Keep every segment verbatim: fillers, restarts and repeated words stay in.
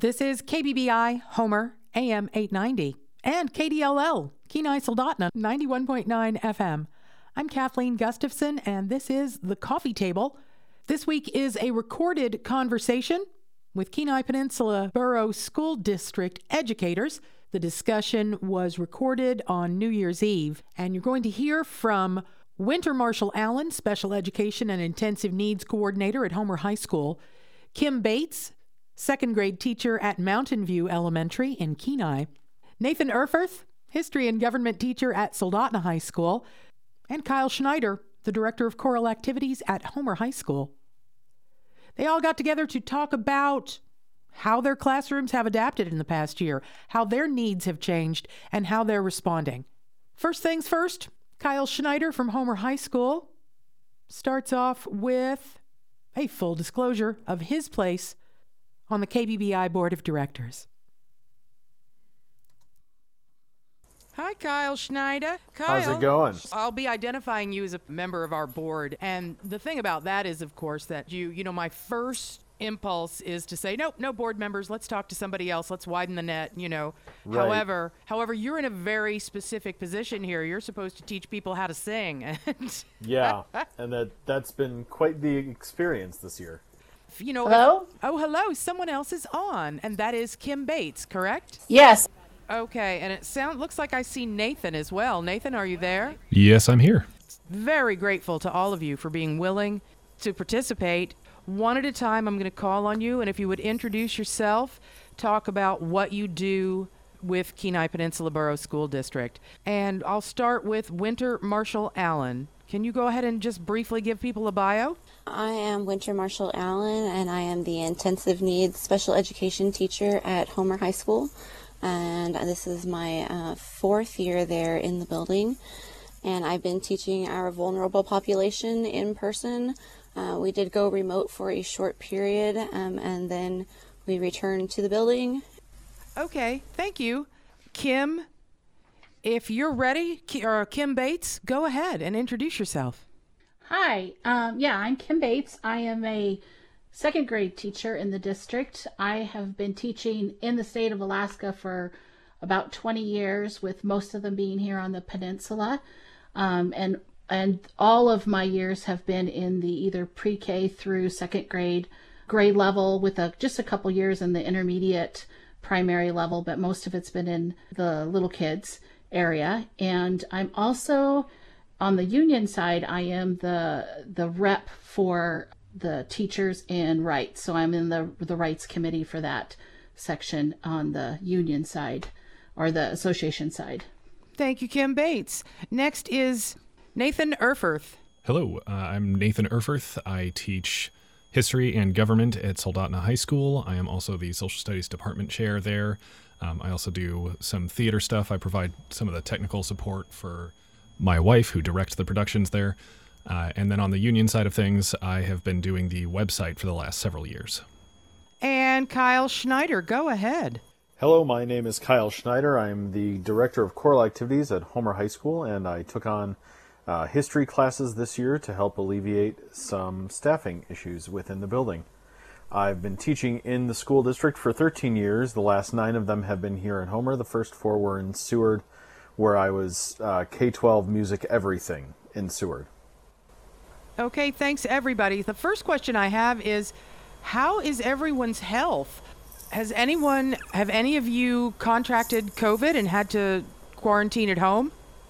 This is K B B I Homer A M eight ninety and K D L L Kenai Soldotna ninety-one point nine F M. I'm Kathleen Gustafson, and this is The Coffee Table. This week is a recorded conversation with Kenai Peninsula Borough School District educators. The discussion was recorded on New Year's Eve, and you're going to hear from Winter Marshall Allen, Special Education and Intensive Needs Coordinator at Homer High School, Kim Bates, second grade teacher at Mountain View Elementary in Kenai, Nathan Erfurth, History and Government teacher at Soldotna High School, and Kyle Schneider, the Director of Choral Activities at Homer High School. They all got together to talk about how their classrooms have adapted in the past year, how their needs have changed, and how they're responding. First things first, Kyle Schneider from Homer High School starts off with a full disclosure of his place on the K B B I Board of Directors. Hi, Kyle Schneider. Kyle, how's it going? I'll be identifying you as a member of our board. And the thing about that is, of course, that you, you know, my first impulse is to say, nope, no board members. Let's talk to somebody else. Let's widen the net, you know. Right. However, however, you're in a very specific position here. You're supposed to teach people how to sing. Yeah, and that, that's been quite the experience this year. You know, hello? If, oh, hello. Someone else is on, and that is Kim Bates, correct? Yes. Okay, and it sound looks like I see Nathan as well. Nathan, are you there? Yes, I'm here. Very grateful to all of you for being willing to participate. One at a time, I'm going to call on you, and if you would introduce yourself, talk about what you do with Kenai Peninsula Borough School District. And I'll start with Winter Marshall Allen. Can you go ahead and just briefly give people a bio? I am Winter Marshall Allen, and I am the Intensive Needs Special Education teacher at Homer High School. And this is my uh, fourth year there in the building. And I've been teaching our vulnerable population in person. Uh, we did go remote for a short period, um, and then we returned to the building. Okay, thank you. Kim, if you're ready, or Kim Bates, go ahead and introduce yourself. Hi, um, yeah, I'm Kim Bates. I am a second grade teacher in the district. I have been teaching in the state of Alaska for about twenty years, with most of them being here on the peninsula. Um, and and all of my years have been in the either pre-K through second grade grade level, with a, just a couple years in the intermediate primary level, but most of it's been in the little kids area. And I'm also on the union side. I am the the rep for the teachers and rights. So I'm in the the rights committee for that section on the union side, or the association side. Thank you, Kim Bates. Next is Nathan Erfurth. Hello, uh, I'm Nathan Erfurth. I teach history and government at Soldotna High School. I am also the social studies department chair there. Um, I also do some theater stuff. I provide some of the technical support for my wife, who directs the productions there. Uh, and then on the union side of things, I have been doing the website for the last several years. And Kyle Schneider, go ahead. Hello, my name is Kyle Schneider. I'm the Director of Choral Activities at Homer High School, and I took on uh, history classes this year to help alleviate some staffing issues within the building. I've been teaching in the school district for thirteen years. The last nine of them have been here in Homer. The first four were in Seward, where I was uh, K twelve music everything in Seward. Okay, thanks everybody. The first question I have is, how is everyone's health? Has anyone, have any of you contracted COVID and had to quarantine at home?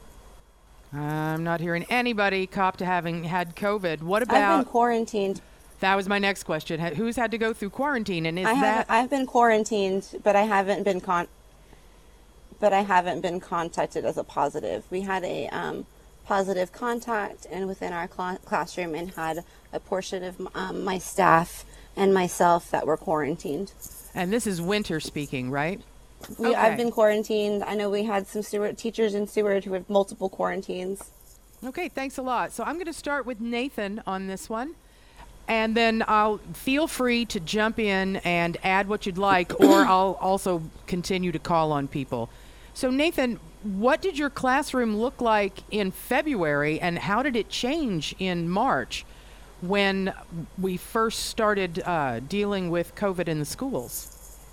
I'm not hearing anybody cop to having had COVID. What about... I've been quarantined. That was my next question. Who's had to go through quarantine, and is I that... I've been quarantined, but I haven't been con... but I haven't been contacted as a positive. We had a um, positive contact and within our cl- classroom, and had a portion of um, my staff and myself that were quarantined. And this is Winter speaking, right? We, okay. I've been quarantined. I know we had some Seward teachers in Seward who have multiple quarantines. Okay, thanks a lot. So I'm going to start with Nathan on this one. And then I'll feel free to jump in and add what you'd like, or I'll also continue to call on people. So Nathan, what did your classroom look like in February, and how did it change in March when we first started uh, dealing with COVID in the schools?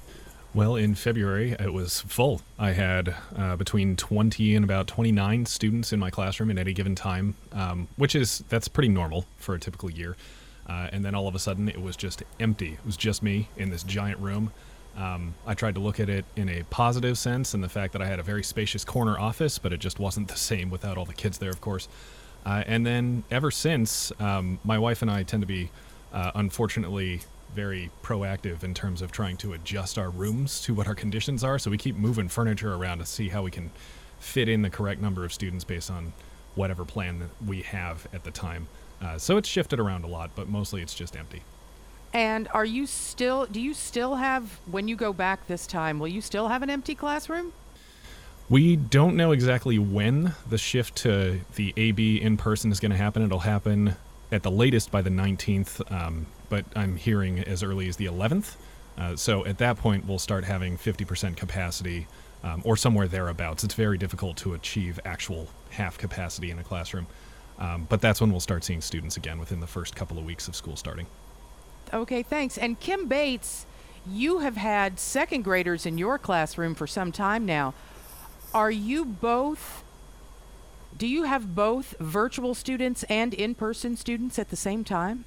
Well, in February, it was full. I had uh, between twenty and about twenty-nine students in my classroom at any given time, um, which is, that's pretty normal for a typical year. Uh, and then all of a sudden, it was just empty. It was just me in this giant room. Um, I tried to look at it in a positive sense, and the fact that I had a very spacious corner office, but it just wasn't the same without all the kids there, of course. Uh, and then ever since, um, my wife and I tend to be, uh, unfortunately, very proactive in terms of trying to adjust our rooms to what our conditions are. So we keep moving furniture around to see how we can fit in the correct number of students based on whatever plan that we have at the time. Uh, so it's shifted around a lot, but mostly it's just empty. And are you still, do you still have, when you go back this time, will you still have an empty classroom? We don't know exactly when the shift to the A B in person is going to happen. It'll happen at the latest by the nineteenth, um, but I'm hearing as early as the eleventh. Uh, so at that point, we'll start having fifty percent capacity um, or somewhere thereabouts. It's very difficult to achieve actual half capacity in a classroom. Um, but that's when we'll start seeing students again within the first couple of weeks of school starting. Okay, thanks. And Kim Bates, you have had second graders in your classroom for some time now. Are you both, do you have both virtual students and in-person students at the same time?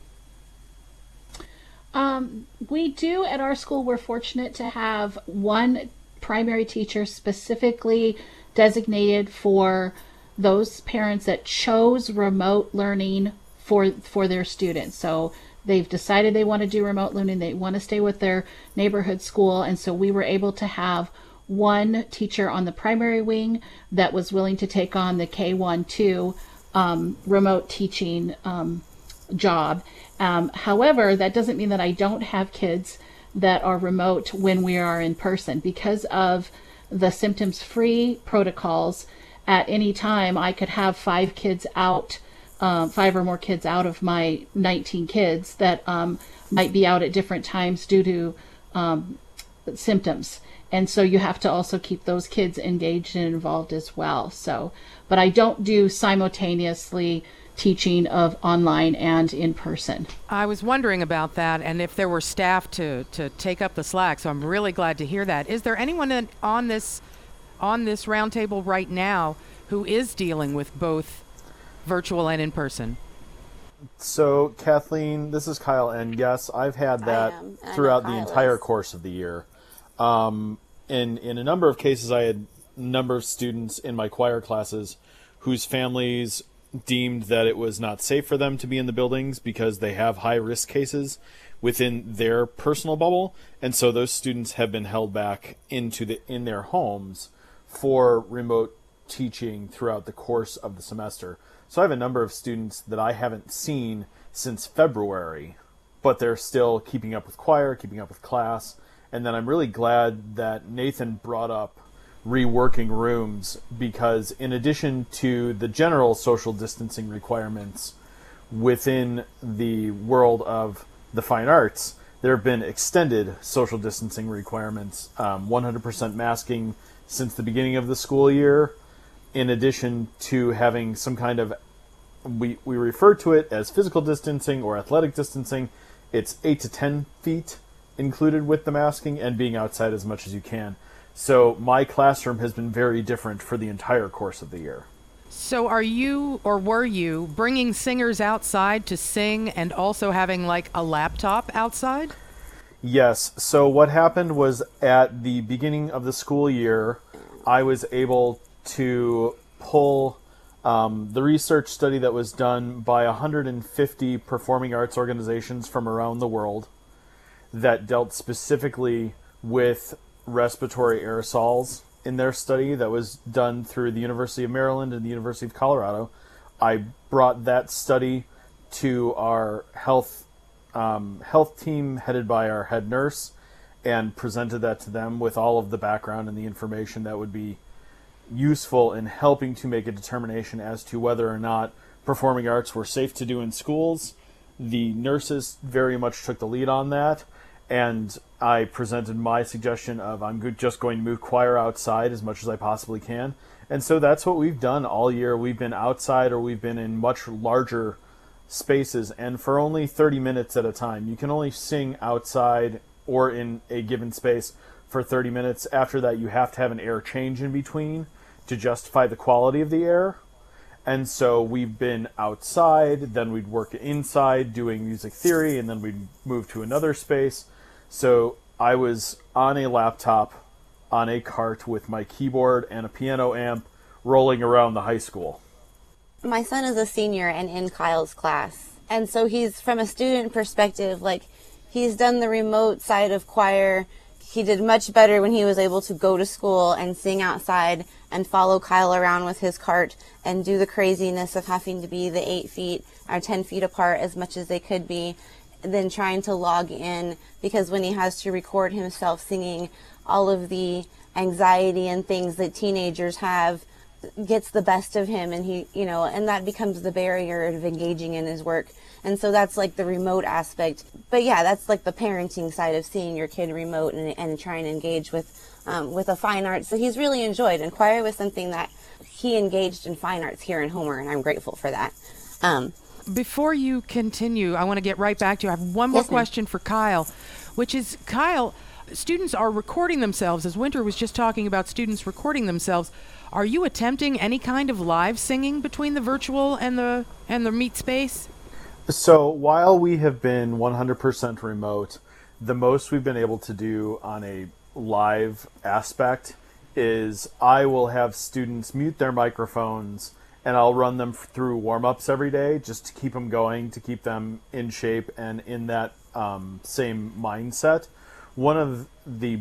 Um, we do at our school. We're fortunate to have one primary teacher specifically designated for those parents that chose remote learning for for their students. So they've decided they want to do remote learning. They want to stay with their neighborhood school. And so we were able to have one teacher on the primary wing that was willing to take on the K one two um, remote teaching um, job. Um, however, that doesn't mean that I don't have kids that are remote when we are in person. Because of the symptoms-free protocols, at any time I could have five kids out, um, five or more kids out of my nineteen kids that um, might be out at different times due to um, symptoms. And so you have to also keep those kids engaged and involved as well. So, but I don't do simultaneously teaching of online and in person. I was wondering about that and if there were staff to, to take up the slack. So I'm really glad to hear that. Is there anyone in, on this on this roundtable right now who is dealing with both virtual and in person? So Kathleen, this is Kyle, and yes, I've had that throughout the entire course of the year. Um, in in a number of cases, I had a number of students in my choir classes whose families deemed that it was not safe for them to be in the buildings because they have high risk cases within their personal bubble, and so those students have been held back into the in their homes for remote teaching throughout the course of the semester. So I have a number of students that I haven't seen since February, but they're still keeping up with choir, keeping up with class. And then I'm really glad that Nathan brought up reworking rooms, because in addition to the general social distancing requirements within the world of the fine arts, there have been extended social distancing requirements, um, one hundred percent masking since the beginning of the school year, in addition to having some kind of, we, we refer to it as physical distancing or athletic distancing. It's eight to ten feet included with the masking and being outside as much as you can. So my classroom has been very different for the entire course of the year. So are you, or were you, bringing singers outside to sing and also having like a laptop outside? Yes. So what happened was at the beginning of the school year, I was able to pull um, the research study that was done by one hundred fifty performing arts organizations from around the world that dealt specifically with respiratory aerosols in their study that was done through the University of Maryland and the University of Colorado. I brought that study to our health um, health team headed by our head nurse and presented that to them with all of the background and the information that would be useful in helping to make a determination as to whether or not performing arts were safe to do in schools. The nurses very much took the lead on that, and I presented my suggestion of I'm just going to move choir outside as much as I possibly can. And so that's what we've done all year. We've been outside, or we've been in much larger spaces, and for only thirty minutes at a time. You can only sing outside or in a given space for thirty minutes. After that, you have to have an air change in between to justify the quality of the air. And so we've been outside, then we'd work inside doing music theory, and then we'd move to another space. So I was on a laptop, on a cart with my keyboard and a piano amp, rolling around the high school. My son is a senior and in Kyle's class. And so he's, from a student perspective, like, he's done the remote side of choir. He did much better when he was able to go to school and sing outside and follow Kyle around with his cart and do the craziness of having to be the eight feet or ten feet apart as much as they could be, than trying to log in, because when he has to record himself singing, all of the anxiety and things that teenagers have gets the best of him, and he, you know, and that becomes the barrier of engaging in his work. And so that's like the remote aspect. But yeah, that's like the parenting side of seeing your kid remote and, and trying to engage with um, with a fine arts that he's really enjoyed. And choir was something that he engaged in fine arts here in Homer, and I'm grateful for that. Um, Before you continue, I want to get right back to you. I have one more Yes, ma'am. question for Kyle, which is, Kyle, students are recording themselves, as Winter was just talking about students recording themselves. Are you attempting any kind of live singing between the virtual and the and the meet space? So while we have been one hundred percent remote, the most we've been able to do on a live aspect is I will have students mute their microphones and I'll run them through warm-ups every day just to keep them going, to keep them in shape and in that um, same mindset. One of the,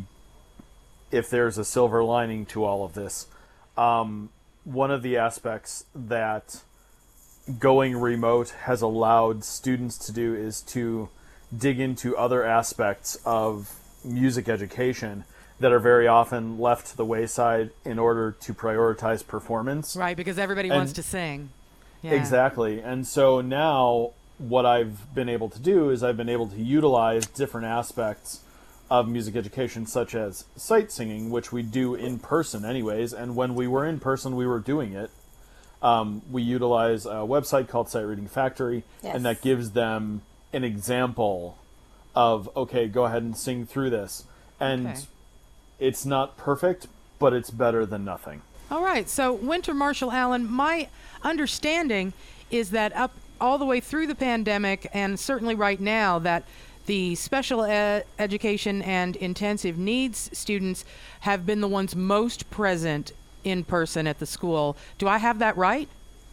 if there's a silver lining to all of this, um, one of the aspects that going remote has allowed students to do is to dig into other aspects of music education that are very often left to the wayside in order to prioritize performance. Right, because everybody And- wants to sing. Yeah. Exactly. And so now what I've been able to do is I've been able to utilize different aspects of music education, such as sight singing, which we do in person anyways. And when we were in person, we were doing it. Um, we utilize a website called Sight Reading Factory, Yes. and that gives them an example of, okay, go ahead and sing through this. And Okay. it's not perfect, but it's better than nothing. All right. So, Winter Marshall Allen, my understanding is that up all the way through the pandemic, and certainly right now, that the special ed- education and intensive needs students have been the ones most present in person at the school. Do I have that right?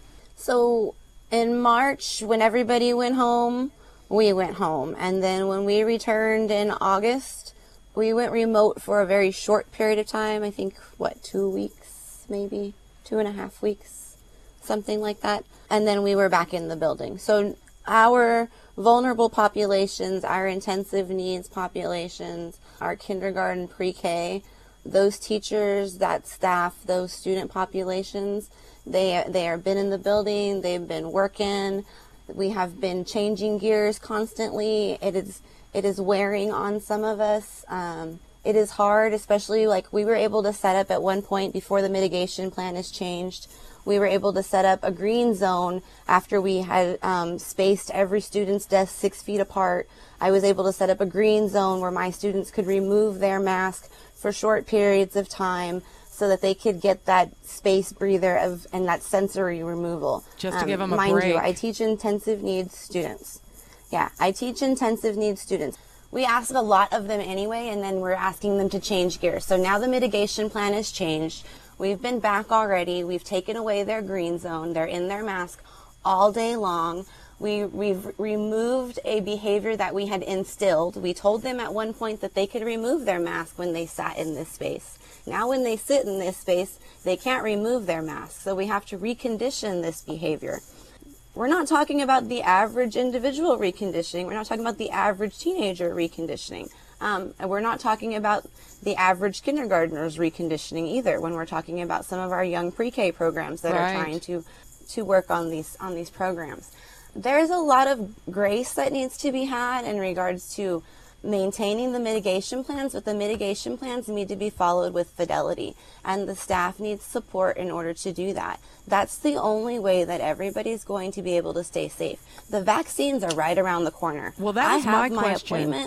So in March, when everybody went home, we went home. And then when we returned in August, we went remote for a very short period of time. I think, what, two weeks, maybe? Two and a half weeks, something like that. And then we were back in the building. So our vulnerable populations, our intensive needs populations, our kindergarten, pre-K, those teachers, that staff, those student populations, they they have been in the building, they've been working. We have been changing gears constantly. It is it is wearing on some of us. Um, it is hard, especially like we were able to set up at one point before the mitigation plan is changed. We were able to set up a green zone after we had um, spaced every student's desk six feet apart. I was able to set up a green zone where my students could remove their mask for short periods of time so that they could get that space breather of and that sensory removal. Just to give them a mind break. you, I teach intensive needs students. Yeah, I teach intensive needs students. We ask a lot of them anyway, and then we're asking them to change gears. So now the mitigation plan has changed. We've been back already. We've taken away their green zone. They're in their mask all day long. We, we've removed a behavior that we had instilled. We told them at one point that they could remove their mask when they sat in this space. Now when they sit in this space, they can't remove their mask. So we have to recondition this behavior. We're not talking about the average individual reconditioning. We're not talking about the average teenager reconditioning. Um, and we're not talking about the average kindergartner's reconditioning either when we're talking about some of our young pre-K programs that Right. are trying to, to work on these, on these programs. There's a lot of grace that needs to be had in regards to maintaining the mitigation plans, but the mitigation plans need to be followed with fidelity, and the staff needs support in order to do that. That's the only way that everybody's going to be able to stay safe. The vaccines are right around the corner. Well, that I was have my my question. appointment.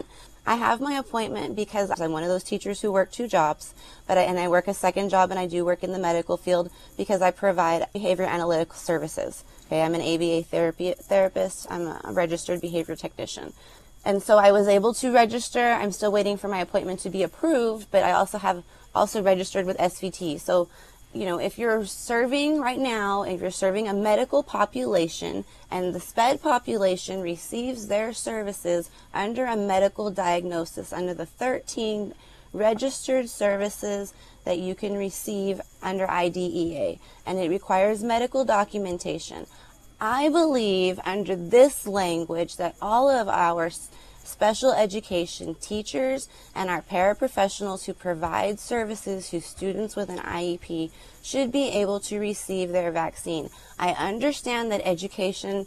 I have my appointment because I'm one of those teachers who work two jobs, but I, and I work a second job, and I do work in the medical field because I provide behavior analytical services. Okay, I'm an A B A therapy therapist. I'm a registered behavior technician. And so I was able to register. I'm still waiting for my appointment to be approved, but I also have also registered with S V T. So, you know, if you're serving right now, if you're serving a medical population and the SPED population receives their services under a medical diagnosis, under the thirteen registered services that you can receive under I D E A, and it requires medical documentation, I believe under this language that all of our special education teachers and our paraprofessionals who provide services to students with an I E P should be able to receive their vaccine. I understand that education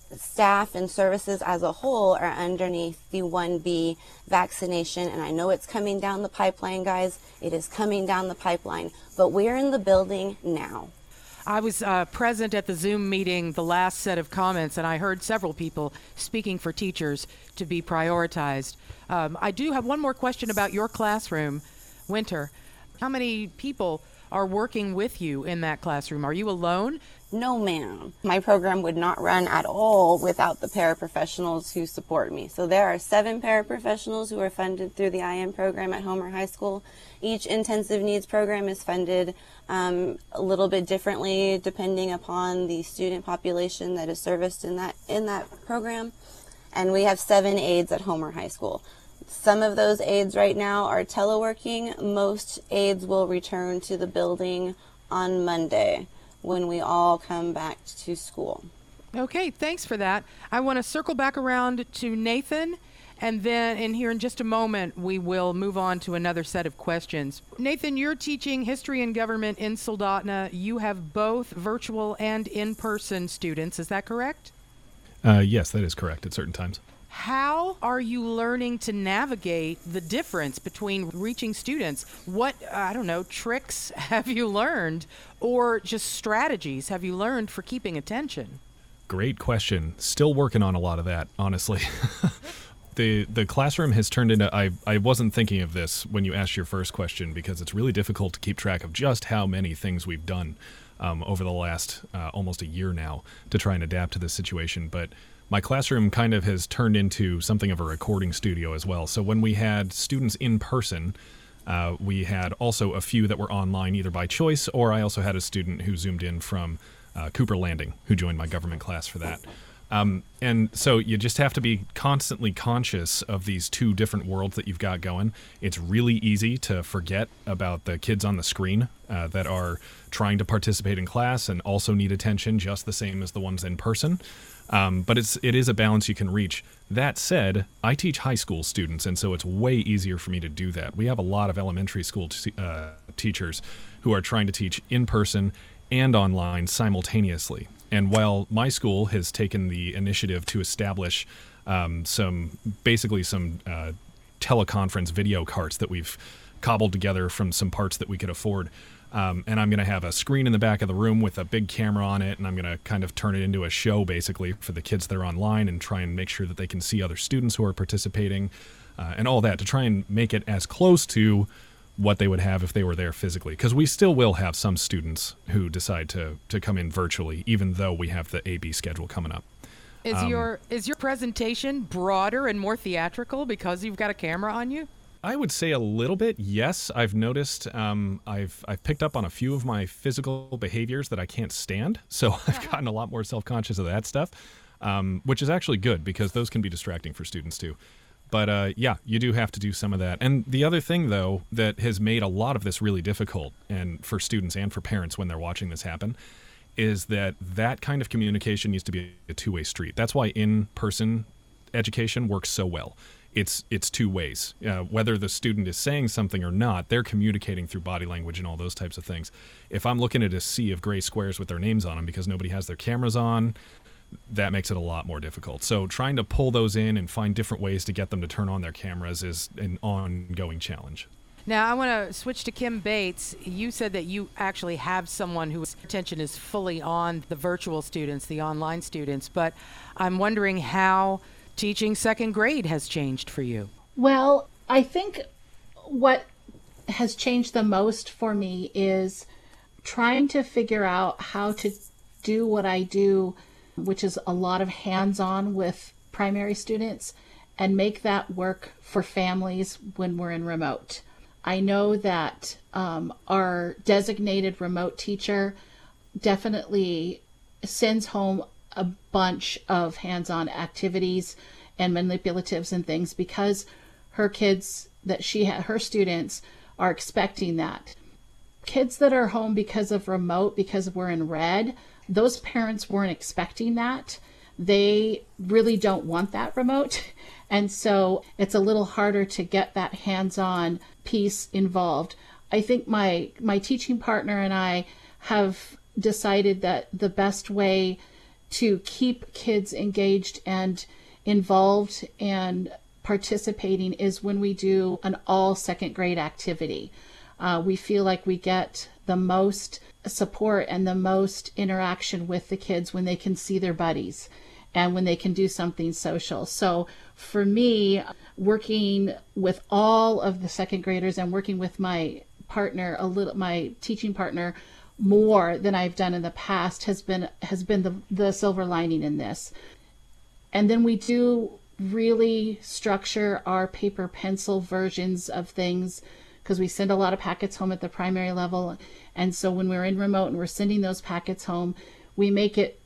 staff and services as a whole are underneath the one B vaccination, and I know it's coming down the pipeline, guys. It is coming down the pipeline, but we're in the building now. I was uh, present at the Zoom meeting, the last set of comments, and I heard several people speaking for teachers to be prioritized. Um, I do have one more question about your classroom, Winter. How many people are working with you in that classroom? Are you alone? No, ma'am. My program would not run at all without the paraprofessionals who support me. So there are seven paraprofessionals who are funded through the I M program at Homer High School. Each intensive needs program is funded um, a little bit differently depending upon the student population that is serviced in that in that program. And we have seven aides at Homer High School. Some of those aides right now are teleworking. Most aides will return to the building on Monday when we all come back to school. Okay, thanks for that. I want to circle back around to Nathan, and then in here in just a moment, we will move on to another set of questions. Nathan, you're teaching history and government in Soldotna. You have both virtual and in-person students. Is that correct? Uh, yes, that is correct at certain times. How are you learning to navigate the difference between reaching students? What, I don't know, tricks have you learned, or just strategies have you learned for keeping attention? Great question. Still working on a lot of that, honestly. the The classroom has turned into, I, I wasn't thinking of this when you asked your first question, because it's really difficult to keep track of just how many things we've done um, over the last uh, almost a year now to try and adapt to this situation. But my classroom kind of has turned into something of a recording studio as well. So when we had students in person, uh, we had also a few that were online either by choice, or I also had a student who zoomed in from uh, Cooper Landing who joined my government class for that. Um, and so you just have to be constantly conscious of these two different worlds that you've got going. It's really easy to forget about the kids on the screen uh, that are trying to participate in class and also need attention just the same as the ones in person. Um, but it's it is a balance you can reach. That said, I teach high school students, and so it's way easier for me to do that. We have a lot of elementary school t- uh, teachers who are trying to teach in person and online simultaneously. And while my school has taken the initiative to establish um, some, basically some uh, teleconference video carts that we've cobbled together from some parts that we could afford, Um, and I'm going to have a screen in the back of the room with a big camera on it, and I'm going to kind of turn it into a show, basically, for the kids that are online and try and make sure that they can see other students who are participating uh, and all that to try and make it as close to what they would have if they were there physically. Because we still will have some students who decide to, to come in virtually, even though we have the A B schedule coming up. Is um, your is your presentation broader and more theatrical because you've got a camera on you? I would say a little bit, yes. I've noticed, um, I've I've picked up on a few of my physical behaviors that I can't stand, so I've gotten a lot more self-conscious of that stuff, um, which is actually good because those can be distracting for students too. But uh, yeah, you do have to do some of that. And the other thing, though, that has made a lot of this really difficult, and for students and for parents when they're watching this happen, is that that kind of communication needs to be a two-way street. That's why in-person education works so well. It's it's two ways. Uh, whether the student is saying something or not, they're communicating through body language and all those types of things. If I'm looking at a sea of gray squares with their names on them because nobody has their cameras on, that makes it a lot more difficult. So trying to pull those in and find different ways to get them to turn on their cameras is an ongoing challenge. Now, I want to switch to Kim Bates. You said that you actually have someone whose attention is fully on the virtual students, the online students, but I'm wondering how teaching second grade has changed for you. Well, I think what has changed the most for me is trying to figure out how to do what I do, which is a lot of hands-on with primary students, and make that work for families when we're in remote. I know that um, our designated remote teacher definitely sends home a bunch of hands-on activities and manipulatives and things because her kids that she had, her students are expecting that. Kids that are home because of remote, because we're in red, those parents weren't expecting that. They really don't want that remote. And so it's a little harder to get that hands-on piece involved. I think my my teaching partner and I have decided that the best way to keep kids engaged and involved and participating is when we do an all second grade activity. Uh, we feel like we get the most support and the most interaction with the kids when they can see their buddies and when they can do something social. So for me, working with all of the second graders and working with my partner, a little, my teaching partner, more than I've done in the past has been has been the the silver lining in this. And then we do really structure our paper pencil versions of things because we send a lot of packets home at the primary level. And so when we're in remote and we're sending those packets home, we make it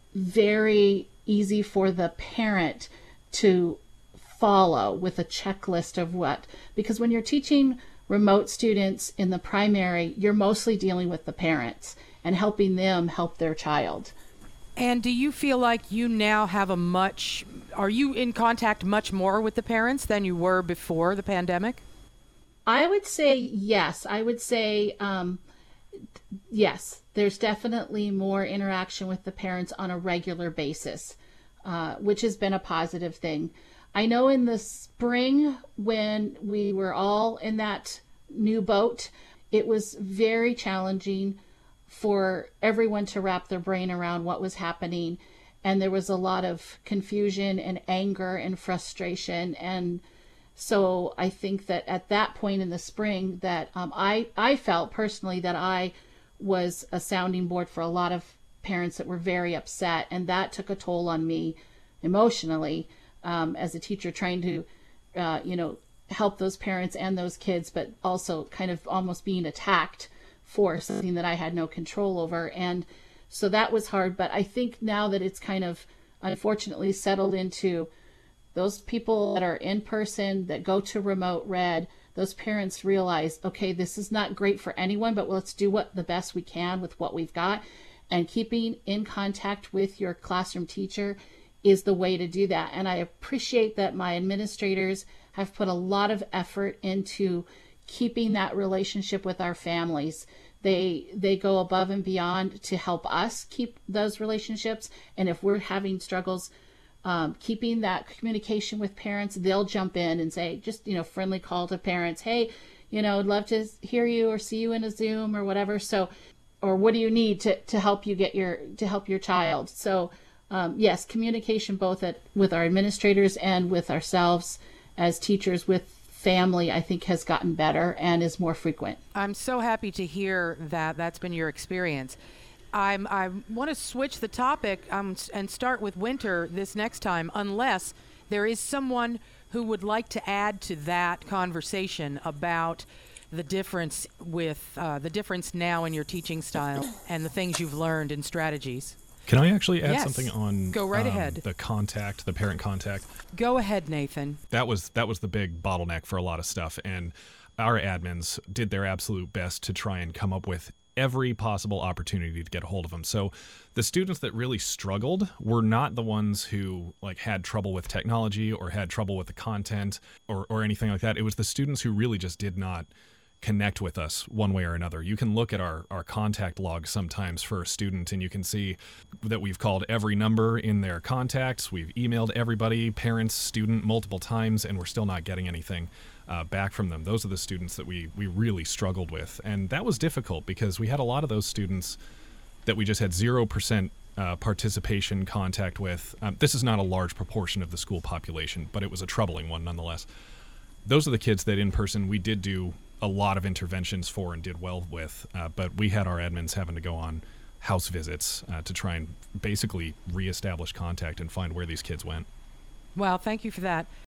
very easy for the parent to follow with a checklist of what, because when you're teaching remote students in the primary, you're mostly dealing with the parents and helping them help their child. And do you feel like you now have a much, are you in contact much more with the parents than you were before the pandemic? I would say yes. I would say um, yes. There's definitely more interaction with the parents on a regular basis, uh, which has been a positive thing. I know in the spring when we were all in that new boat, it was very challenging for everyone to wrap their brain around what was happening. And there was a lot of confusion and anger and frustration. And so I think that at that point in the spring that um, I, I felt personally that I was a sounding board for a lot of parents that were very upset. And that took a toll on me emotionally um, as a teacher trying to, uh, you know, help those parents and those kids, but also kind of almost being attacked for something that I had no control over. And so that was hard. But I think now that it's kind of unfortunately settled into those people that are in person, that go to remote red, those parents realize, okay, this is not great for anyone, but let's do what the best we can with what we've got. And keeping in contact with your classroom teacher is the way to do that. And I appreciate that my administrators have put a lot of effort into keeping that relationship with our families. They they go above and beyond to help us keep those relationships. And if we're having struggles um, keeping that communication with parents, they'll jump in and say, just, you know, friendly call to parents. Hey, you know, I'd love to hear you or see you in a Zoom or whatever. So, or what do you need to, to help you get your, to help your child? So um, yes, communication both at, with our administrators and with ourselves as teachers with family, I think has gotten better and is more frequent. I'm so happy to hear that that's been your experience. I'm, I want to switch the topic um, and start with Winter this next time, unless there is someone who would like to add to that conversation about the difference with uh, the difference now in your teaching style and the things you've learned and strategies. Can I actually add yes. something on Go right um, ahead. the contact, the parent contact? Go ahead, Nathan. That was that was the big bottleneck for a lot of stuff, and our admins did their absolute best to try and come up with every possible opportunity to get a hold of them. So the students that really struggled were not the ones who like had trouble with technology or had trouble with the content or, or anything like that. It was the students who really just did not connect with us one way or another. You can look at our, our contact log sometimes for a student and you can see that we've called every number in their contacts. We've emailed everybody, parents, student, multiple times, and we're still not getting anything uh, back from them. Those are the students that we, we really struggled with. And that was difficult because we had a lot of those students that we just had zero percent uh, participation contact with. Um, this is not a large proportion of the school population, but it was a troubling one nonetheless. those are the kids that in person we did do a lot of interventions for and did well with, uh, but we had our admins having to go on house visits uh, to try and basically reestablish contact and find where these kids went. Well, thank you for that.